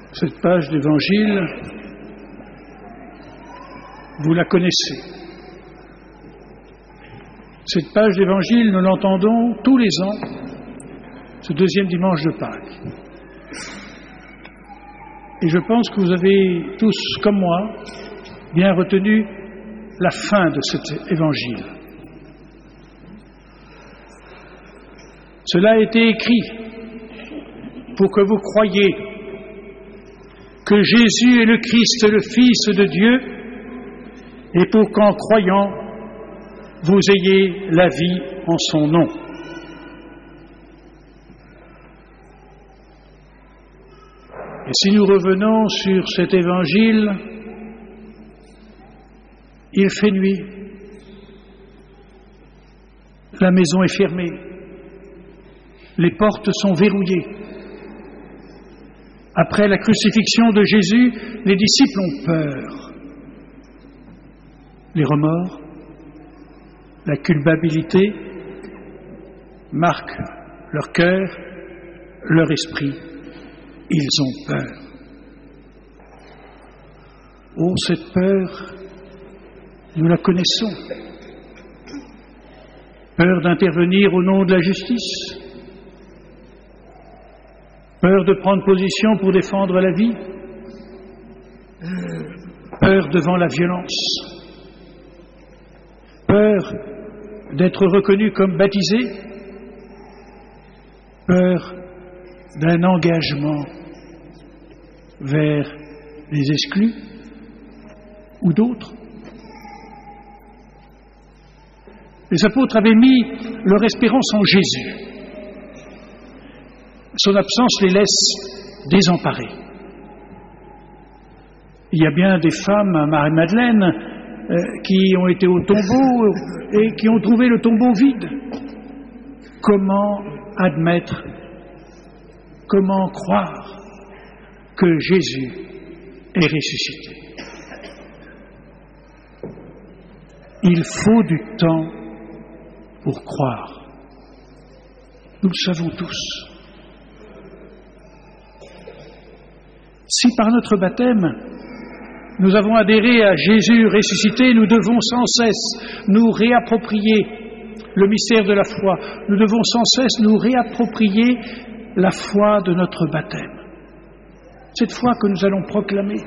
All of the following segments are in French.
Cette page d'évangile, vous la connaissez. Cette page d'évangile, nous l'entendons tous les ans, ce deuxième dimanche de Pâques. Et je pense que vous avez tous, comme moi, bien retenu la fin de cet évangile. Cela a été écrit pour que vous croyiez que Jésus est le Christ, le Fils de Dieu, et pour qu'en croyant, vous ayez la vie en son nom. Et si nous revenons sur cet évangile, il fait nuit, la maison est fermée, les portes sont verrouillées. Après la crucifixion de Jésus, les disciples ont peur. Les remords, la culpabilité marquent leur cœur, leur esprit. Ils ont peur. Oh, cette peur, nous la connaissons. Peur d'intervenir au nom de la justice. Peur de prendre position pour défendre la vie. Peur devant la violence. Peur d'être reconnu comme baptisé. Peur d'un engagement vers les exclus ou d'autres. Les apôtres avaient mis leur espérance en Jésus. Son absence les laisse désemparés. Il y a bien des femmes à Marie-Madeleine qui ont été au tombeau et qui ont trouvé le tombeau vide. Comment admettre, comment croire que Jésus est ressuscité? Il faut du temps pour croire. Nous le savons tous. Si par notre baptême, nous avons adhéré à Jésus ressuscité, nous devons sans cesse nous réapproprier le mystère de la foi. Nous devons sans cesse nous réapproprier la foi de notre baptême. Cette foi que nous allons proclamer,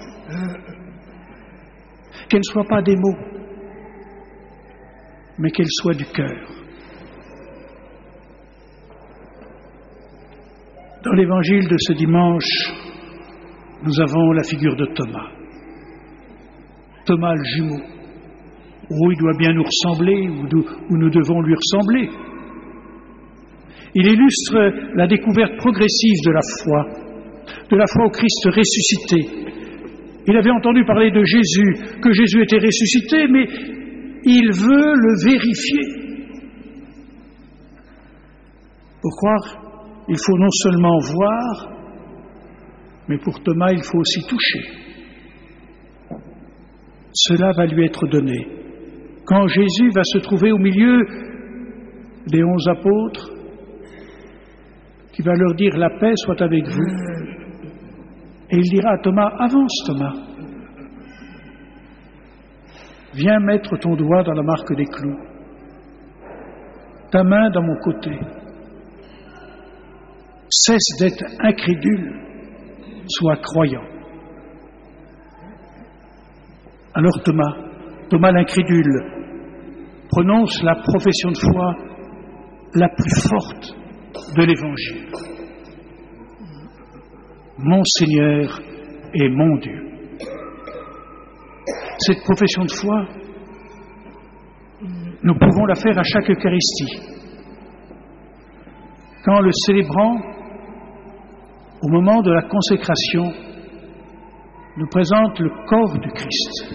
qu'elle ne soit pas des mots, mais qu'elle soit du cœur. Dans l'évangile de ce dimanche, nous avons la figure de Thomas. Thomas le jumeau. Oh, il doit bien nous ressembler, ou nous devons lui ressembler. Il illustre la découverte progressive de la foi au Christ ressuscité. Il avait entendu parler de Jésus, que Jésus était ressuscité, mais il veut le vérifier. Pour croire, il faut non seulement voir, mais pour Thomas, il faut aussi toucher. Cela va lui être donné. Quand Jésus va se trouver au milieu des 11 apôtres, qui va leur dire « La paix soit avec vous », et il dira à Thomas « Avance, Thomas. Viens mettre ton doigt dans la marque des clous, ta main dans mon côté. Cesse d'être incrédule, sois croyant. » Alors Thomas l'incrédule, prononce la profession de foi la plus forte de l'Évangile. Mon Seigneur et mon Dieu. Cette profession de foi, nous pouvons la faire à chaque Eucharistie. Quand le célébrant, au moment de la consécration, nous présente le corps du Christ.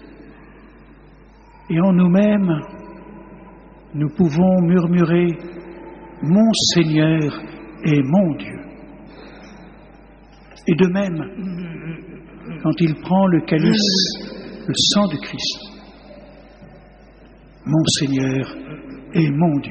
Et en nous-mêmes, nous pouvons murmurer « Mon Seigneur et mon Dieu ». Et de même, quand il prend le calice, le sang du Christ, « Mon Seigneur et mon Dieu ».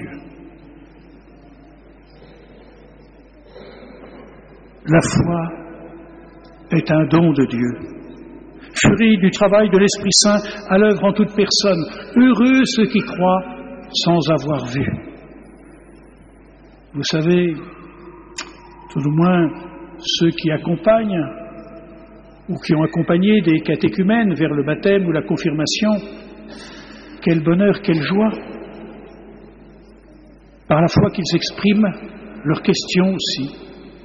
La foi est un don de Dieu. Fruit du travail de l'Esprit Saint à l'œuvre en toute personne. Heureux ceux qui croient sans avoir vu. Vous savez, tout au moins ceux qui accompagnent ou qui ont accompagné des catéchumènes vers le baptême ou la confirmation, quel bonheur, quelle joie, par la foi qu'ils expriment leurs questions aussi.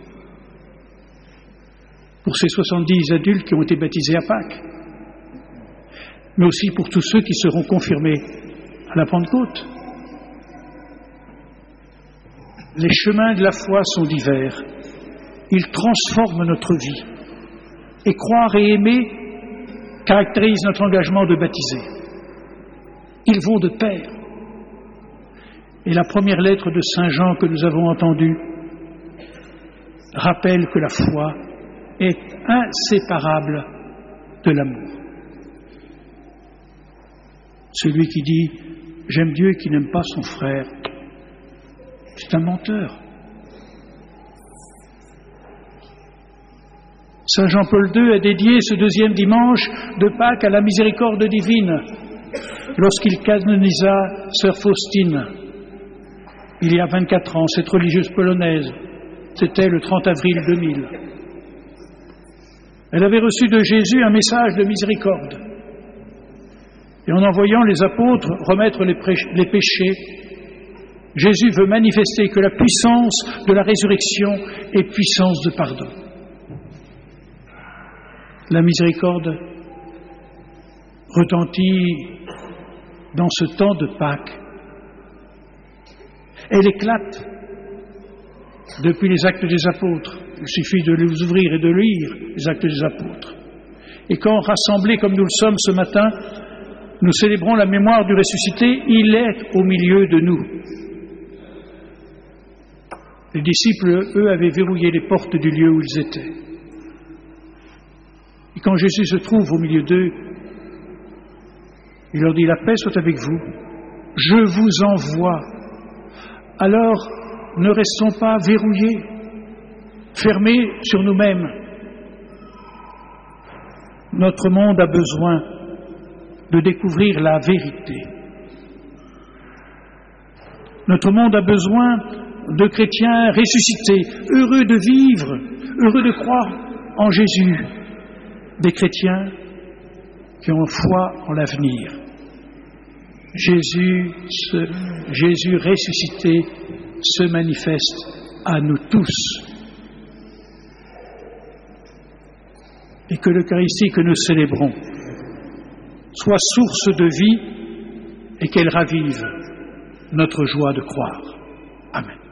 Pour ces 70 adultes qui ont été baptisés à Pâques, mais aussi pour tous ceux qui seront confirmés à la Pentecôte. Les chemins de la foi sont divers. Ils transforment notre vie. Et croire et aimer caractérise notre engagement de baptiser. Ils vont de pair. Et la première lettre de Saint Jean que nous avons entendue rappelle que la foi est inséparable de l'amour. Celui qui dit « j'aime Dieu » et qui n'aime pas son frère, c'est un menteur. Saint Jean-Paul II a dédié ce deuxième dimanche de Pâques à la miséricorde divine lorsqu'il canonisa sœur Faustine. Il y a 24 ans, cette religieuse polonaise, c'était le 30 avril 2000. Elle avait reçu de Jésus un message de miséricorde. Et en envoyant les apôtres remettre les péchés, Jésus veut manifester que la puissance de la résurrection est puissance de pardon. La miséricorde retentit dans ce temps de Pâques. Elle éclate depuis les Actes des Apôtres. Il suffit de les ouvrir et de lire les Actes des Apôtres. Et quand rassemblés comme nous le sommes ce matin, nous célébrons la mémoire du ressuscité, il est au milieu de nous. Les disciples, eux, avaient verrouillé les portes du lieu où ils étaient. Et quand Jésus se trouve au milieu d'eux, il leur dit « La paix soit avec vous, je vous envoie ». Alors, ne restons pas verrouillés, fermés sur nous-mêmes. Notre monde a besoin de découvrir la vérité. Notre monde a besoin de chrétiens ressuscités, heureux de vivre, heureux de croire en Jésus, des chrétiens qui ont foi en l'avenir. Jésus ressuscité se manifeste à nous tous. Et que l'Eucharistie que nous célébrons soit source de vie et qu'elle ravive notre joie de croire. Amen.